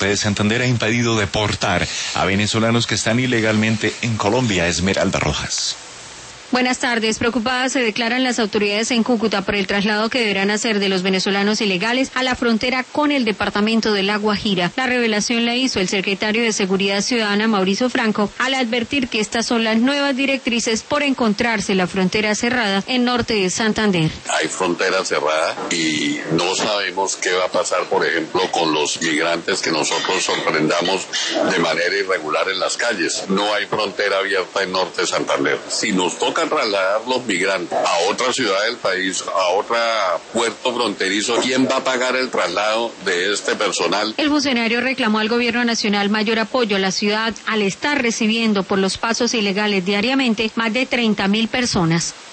norte de Santander ha impedido deportar a venezolanos que están ilegalmente en Colombia. Esmeralda Rojas. Buenas tardes. Preocupadas se declaran las autoridades en Cúcuta por el traslado que deberán hacer de los venezolanos ilegales a la frontera con el departamento de La Guajira. La revelación la hizo el secretario de Seguridad Ciudadana, Mauricio Franco, al advertir que estas son las nuevas directrices por encontrarse la frontera cerrada en norte de Santander. Hay frontera cerrada y no sabemos qué va a pasar, por ejemplo, con los migrantes que nosotros sorprendamos de manera irregular en las calles. No hay frontera abierta en norte de Santander. Si nos toca trasladar los migrantes a otra ciudad del país, a otro puerto fronterizo, ¿quién va a pagar el traslado de este personal? El funcionario reclamó al gobierno nacional mayor apoyo a la ciudad al estar recibiendo por los pasos ilegales diariamente más de 30.000 personas.